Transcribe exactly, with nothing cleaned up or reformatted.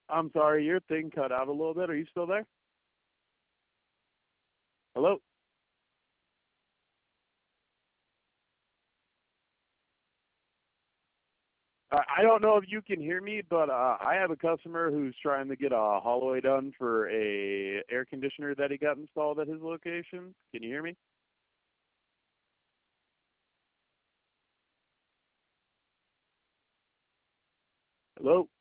I'm sorry, your thing cut out a little bit. Are you still there? Hello? Uh, I don't know if you can hear me, but uh, I have a customer who's trying to get a Holloway done for a air conditioner that he got installed at his location. Can you hear me? Hello?